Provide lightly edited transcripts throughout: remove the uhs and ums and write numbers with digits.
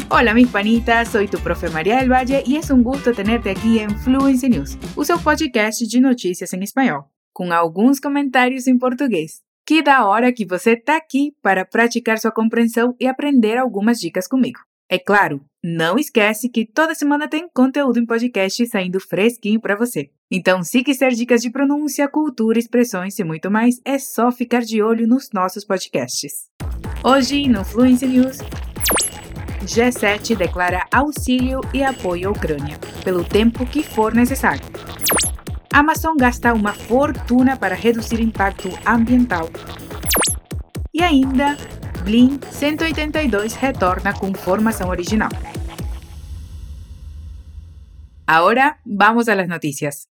Olá, mis panitas, soy tu profe Maria del Valle e é um gusto tenerte aqui em Fluency News, o seu podcast de notícias em espanhol, com alguns comentários em português. Que da hora que você está aqui para praticar sua compreensão e aprender algumas dicas comigo. É claro, não esquece que toda semana tem conteúdo em podcast saindo fresquinho para você. Então, se quiser dicas de pronúncia, cultura, expressões e muito mais, é só ficar de olho nos nossos podcasts. Hoje, no Fluency News, G7 declara auxílio e apoio à Ucrânia, pelo tempo que for necessário. Amazon gasta uma fortuna para reduzir impacto ambiental. E ainda, Blink 182 retorna com formação original. Agora, vamos a las noticias.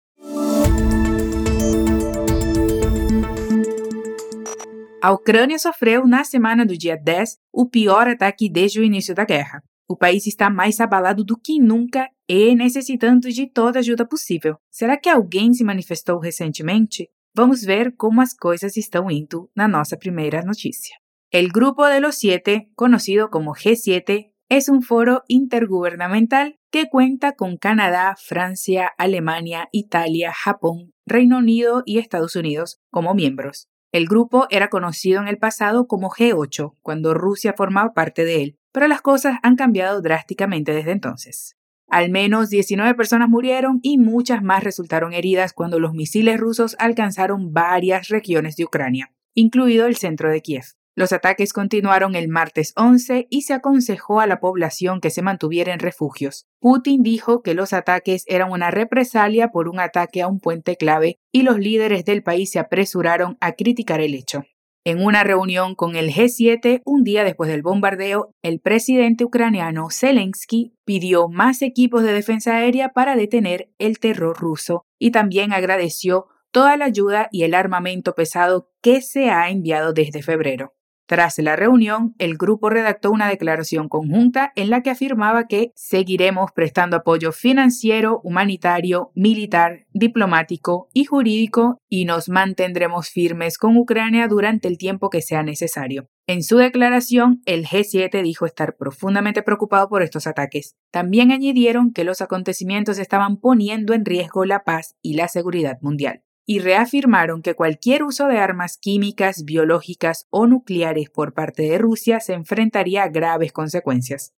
A Ucrânia sofreu, na semana do dia 10, o pior ataque desde o início da guerra. O país está mais abalado do que nunca e necessitando de toda ajuda possível. Será que alguém se manifestou recentemente? Vamos ver como as coisas estão indo na nossa primeira notícia. El Grupo de los Siete, conocido como G7, es un foro intergubernamental que cuenta con Canadá, Francia, Alemania, Italia, Japón, Reino Unido y Estados Unidos como miembros. El grupo era conocido en el pasado como G8, cuando Rusia formaba parte de él, pero las cosas han cambiado drásticamente desde entonces. Al menos 19 personas murieron y muchas más resultaron heridas cuando los misiles rusos alcanzaron varias regiones de Ucrania, incluido el centro de Kiev. Los ataques continuaron el martes 11 y se aconsejó a la población que se mantuviera en refugios. Putin dijo que los ataques eran una represalia por un ataque a un puente clave y los líderes del país se apresuraron a criticar el hecho. En una reunión con el G7, un día después del bombardeo, el presidente ucraniano Zelensky pidió más equipos de defensa aérea para detener el terror ruso y también agradeció toda la ayuda y el armamento pesado que se ha enviado desde febrero. Tras la reunión, el grupo redactó una declaración conjunta en la que afirmaba que seguiremos prestando apoyo financiero, humanitario, militar, diplomático y jurídico y nos mantendremos firmes con Ucrania durante el tiempo que sea necesario. En su declaración, el G7 dijo estar profundamente preocupado por estos ataques. También añadieron que los acontecimientos estaban poniendo en riesgo la paz y la seguridad mundial. Y reafirmaron que cualquier uso de armas químicas, biológicas o nucleares por parte de Rusia se enfrentaría a graves consequências.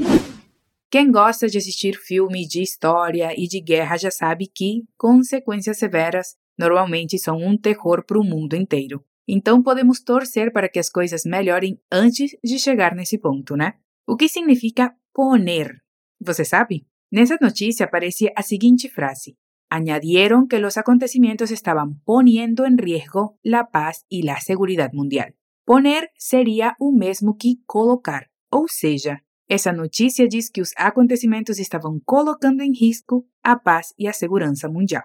Quem gosta de assistir filmes de história e de guerra já sabe que consequências severas normalmente são um terror para o mundo inteiro. Então podemos torcer para que as coisas melhorem antes de chegar nesse ponto, né? O que significa poner? Você sabe? Nessa notícia aparece a seguinte frase: añadieron que los acontecimientos estaban poniendo en riesgo la paz y la seguridad mundial. Poner seria o mesmo que colocar, ou seja, essa notícia diz que os acontecimentos estavam colocando em risco a paz e a segurança mundial.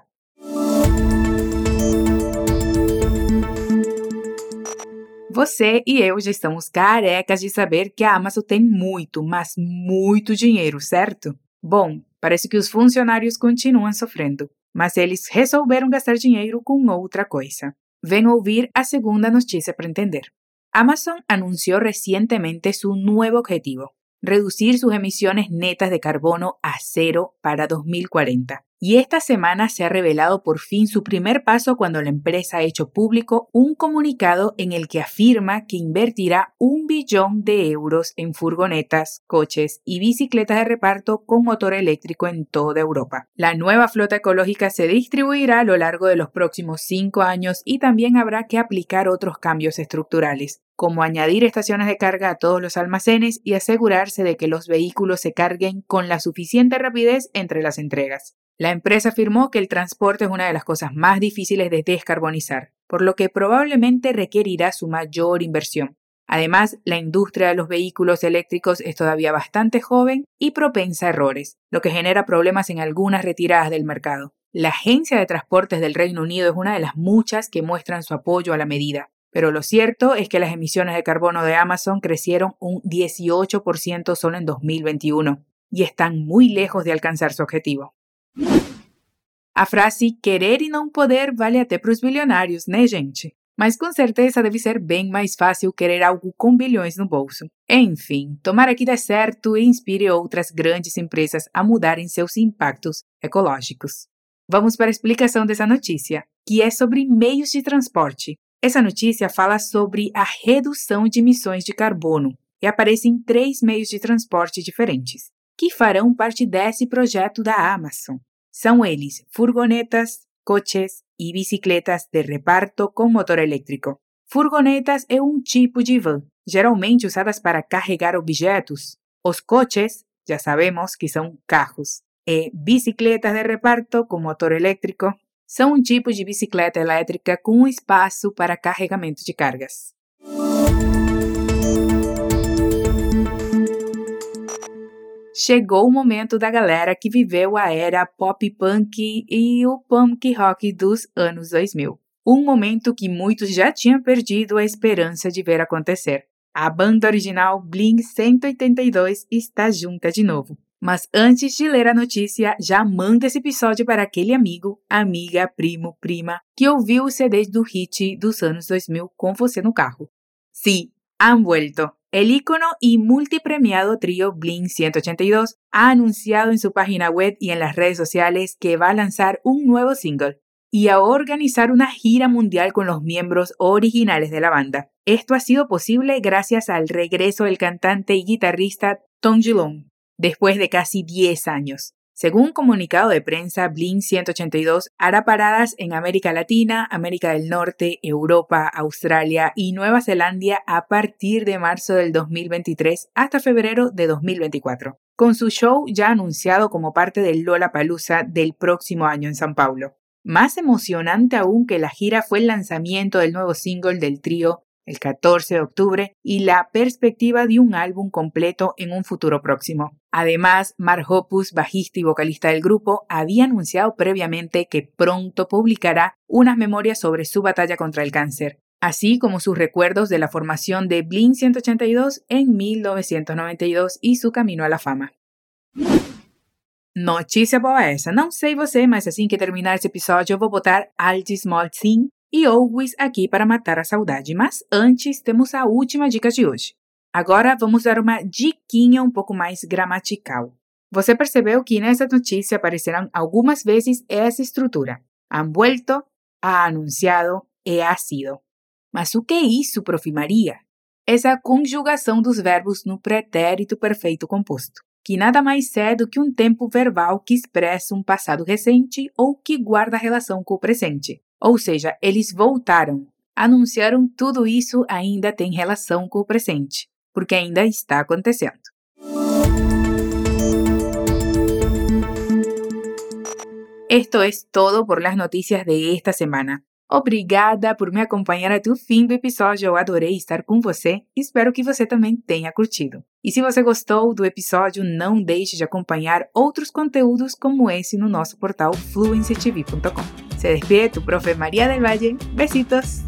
Você e eu já estamos carecas de saber que a Amazon tem muito, mas muito dinheiro, certo? Bom, parece que os funcionários continuam sofrendo, mas eles resolveram gastar dinheiro com outra coisa. Ven ouvir a segunda notícia para entender. Amazon anunció recientemente su nuevo objetivo: reducir sus emisiones netas de carbono a cero para 2040. Y esta semana se ha revelado por fin su primer paso cuando la empresa ha hecho público un comunicado en el que afirma que invertirá 1 billón de euros en furgonetas, coches y bicicletas de reparto con motor eléctrico en toda Europa. La nueva flota ecológica se distribuirá a lo largo de los próximos 5 años y también habrá que aplicar otros cambios estructurales, como añadir estaciones de carga a todos los almacenes y asegurarse de que los vehículos se carguen con la suficiente rapidez entre las entregas. La empresa afirmó que el transporte es una de las cosas más difíciles de descarbonizar, por lo que probablemente requerirá su mayor inversión. Además, la industria de los vehículos eléctricos es todavía bastante joven y propensa a errores, lo que genera problemas en algunas retiradas del mercado. La Agencia de Transportes del Reino Unido es una de las muchas que muestran su apoyo a la medida, pero lo cierto es que las emisiones de carbono de Amazon crecieron un 18% solo en 2021 y están muy lejos de alcanzar su objetivo. A frase querer e não poder vale até para os bilionários, né, gente? Mas com certeza deve ser bem mais fácil querer algo com bilhões no bolso. Enfim, tomara que dê certo e inspire outras grandes empresas a mudarem seus impactos ecológicos. Vamos para a explicação dessa notícia, que é sobre meios de transporte. Essa notícia fala sobre a redução de emissões de carbono e aparece em 3 meios de transporte diferentes, que farão parte desse projeto da Amazon. São eles furgonetas, coches e bicicletas de reparto com motor elétrico. Furgonetas é um tipo de van, geralmente usadas para carregar objetos. Os coches, já sabemos que são carros. E bicicletas de reparto com motor elétrico são um tipo de bicicleta elétrica com espaço para carregamento de cargas. Chegou o momento da galera que viveu a era pop punk e o punk rock dos anos 2000. Um momento que muitos já tinham perdido a esperança de ver acontecer. A banda original Blink-182 está junta de novo. Mas antes de ler a notícia, já manda esse episódio para aquele amigo, amiga, primo, prima, que ouviu os CDs do hit dos anos 2000 com você no carro. Sí, han vuelto. El ícono y multipremiado trío Blink-182 ha anunciado en su página web y en las redes sociales que va a lanzar un nuevo single y a organizar una gira mundial con los miembros originales de la banda. Esto ha sido posible gracias al regreso del cantante y guitarrista Tom Gillon, después de casi 10 años. Según un comunicado de prensa, Blink-182 hará paradas en América Latina, América del Norte, Europa, Australia y Nueva Zelanda a partir de marzo del 2023 hasta febrero de 2024, con su show ya anunciado como parte del Lollapalooza del próximo año en São Paulo. Más emocionante aún que la gira fue el lanzamiento del nuevo single del trío el 14 de octubre, y la perspectiva de un álbum completo en un futuro próximo. Además, Mark Hoppus, bajista y vocalista del grupo, había anunciado previamente que pronto publicará unas memorias sobre su batalla contra el cáncer, así como sus recuerdos de la formación de Blink-182 en 1992 e su camino a la fama. Notícia boa essa, não sei você, mas assim que terminar esse episódio eu vou botar All This Small Thing e Always aqui para matar a saudade, mas antes temos a última dica de hoje. Agora vamos dar uma diquinha um pouco mais gramatical. Você percebeu que nessa notícia aparecerão algumas vezes essa estrutura. Han vuelto, ha anunciado e ha sido. Mas o que é isso, Prof. Maria? Essa é a conjugação dos verbos no pretérito perfeito composto, que nada mais é do que um tempo verbal que expressa um passado recente ou que guarda relação com o presente. Ou seja, eles voltaram, anunciaram, tudo isso ainda tem relação com o presente, porque ainda está acontecendo. Esto es todo por las noticias de esta semana. Obrigada por me acompanhar até o fim do episódio, eu adorei estar com você, espero que você também tenha curtido. E se você gostou do episódio, não deixe de acompanhar outros conteúdos como esse no nosso portal fluencytv.com. Se despide tu profe María del Valle. Besitos.